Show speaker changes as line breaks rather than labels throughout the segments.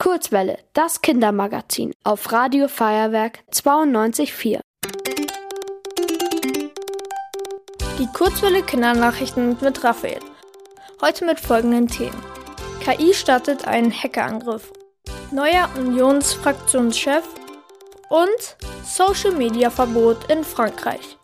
Kurzwelle, das Kindermagazin auf Radio Feuerwerk 92,4.
Die Kurzwelle Kindernachrichten mit Raphael. Heute mit folgenden Themen. KI startet einen Hackerangriff. Neuer Unionsfraktionschef und Social-Media-Verbot in Frankreich.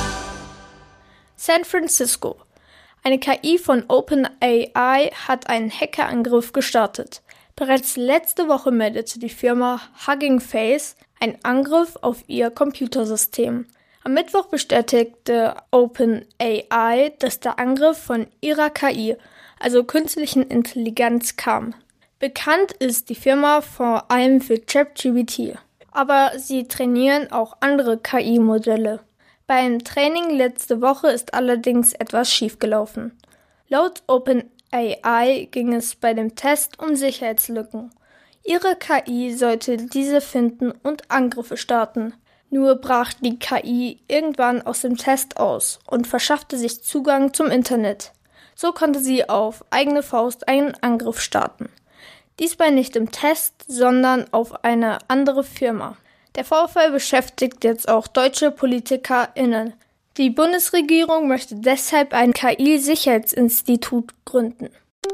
San Francisco. Eine KI von OpenAI hat einen Hackerangriff gestartet. Bereits letzte Woche meldete die Firma Hugging Face einen Angriff auf ihr Computersystem. Am Mittwoch bestätigte OpenAI, dass der Angriff von ihrer KI, also künstlichen Intelligenz, kam. Bekannt ist die Firma vor allem für ChatGPT, aber sie trainieren auch andere KI-Modelle. Beim Training letzte Woche ist allerdings etwas schiefgelaufen. Laut OpenAI ging es bei dem Test um Sicherheitslücken. Ihre KI sollte diese finden und Angriffe starten. Nur brach die KI irgendwann aus dem Test aus und verschaffte sich Zugang zum Internet. So konnte sie auf eigene Faust einen Angriff starten. Diesmal nicht im Test, sondern auf eine andere Firma. Der Vorfall beschäftigt jetzt auch deutsche PolitikerInnen. Die Bundesregierung möchte deshalb ein KI-Sicherheitsinstitut gründen.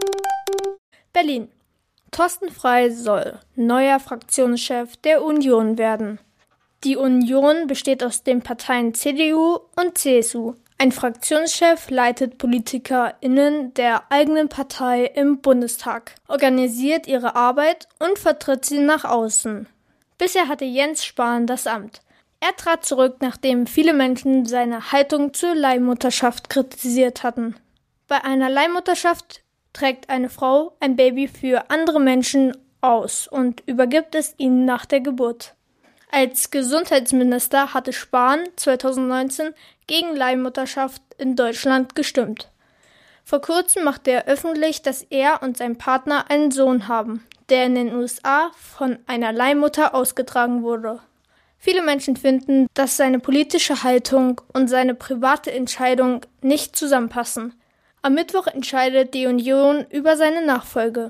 Berlin. Thorsten Frey soll neuer Fraktionschef der Union werden. Die Union besteht aus den Parteien CDU und CSU. Ein Fraktionschef leitet PolitikerInnen der eigenen Partei im Bundestag, organisiert ihre Arbeit und vertritt sie nach außen. Bisher hatte Jens Spahn das Amt. Er trat zurück, nachdem viele Menschen seine Haltung zur Leihmutterschaft kritisiert hatten. Bei einer Leihmutterschaft trägt eine Frau ein Baby für andere Menschen aus und übergibt es ihnen nach der Geburt. Als Gesundheitsminister hatte Spahn 2019 gegen Leihmutterschaft in Deutschland gestimmt. Vor kurzem machte er öffentlich, dass er und sein Partner einen Sohn haben, der in den USA von einer Leihmutter ausgetragen wurde. Viele Menschen finden, dass seine politische Haltung und seine private Entscheidung nicht zusammenpassen. Am Mittwoch entscheidet die Union über seine Nachfolge.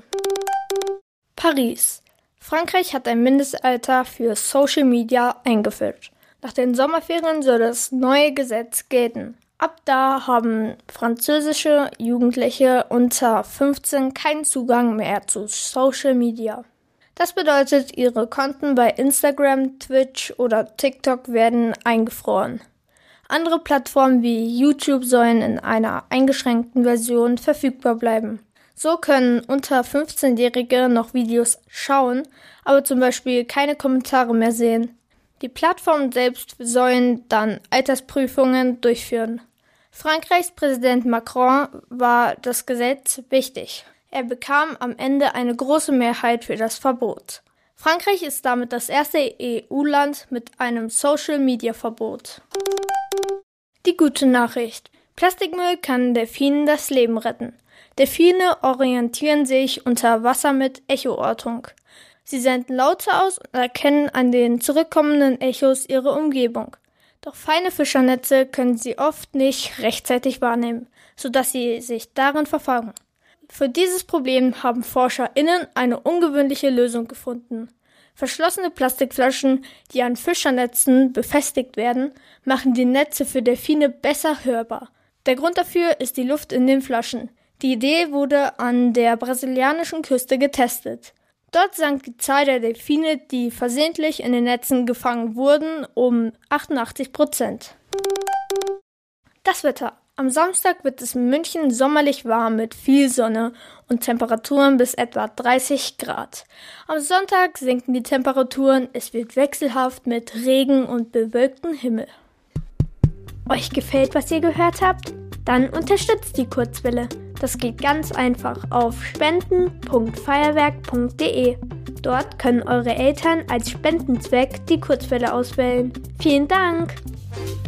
Paris. Frankreich hat ein Mindestalter für Social Media eingeführt. Nach den Sommerferien soll das neue Gesetz gelten. Ab da haben französische Jugendliche unter 15 keinen Zugang mehr zu Social Media. Das bedeutet, ihre Konten bei Instagram, Twitch oder TikTok werden eingefroren. Andere Plattformen wie YouTube sollen in einer eingeschränkten Version verfügbar bleiben. So können unter 15-Jährige noch Videos schauen, aber zum Beispiel keine Kommentare mehr sehen. Die Plattformen selbst sollen dann Altersprüfungen durchführen. Frankreichs Präsident Macron war das Gesetz wichtig. Er bekam am Ende eine große Mehrheit für das Verbot. Frankreich ist damit das erste EU-Land mit einem Social-Media-Verbot. Die gute Nachricht. Plastikmüll kann Delfinen das Leben retten. Delfine orientieren sich unter Wasser mit Echoortung. Sie senden Laute aus und erkennen an den zurückkommenden Echos ihre Umgebung. Doch feine Fischernetze können sie oft nicht rechtzeitig wahrnehmen, sodass sie sich darin verfangen. Für dieses Problem haben ForscherInnen eine ungewöhnliche Lösung gefunden. Verschlossene Plastikflaschen, die an Fischernetzen befestigt werden, machen die Netze für Delfine besser hörbar. Der Grund dafür ist die Luft in den Flaschen. Die Idee wurde an der brasilianischen Küste getestet. Dort sank die Zahl der Delfine, die versehentlich in den Netzen gefangen wurden, um 88%. Das Wetter. Am Samstag wird es in München sommerlich warm mit viel Sonne und Temperaturen bis etwa 30 Grad. Am Sonntag sinken die Temperaturen, es wird wechselhaft mit Regen und bewölktem Himmel. Euch gefällt, was ihr gehört habt? Dann unterstützt die Kurzwelle. Das geht ganz einfach auf spenden.feuerwerk.de. Dort können eure Eltern als Spendenzweck die Kurzwelle auswählen. Vielen Dank!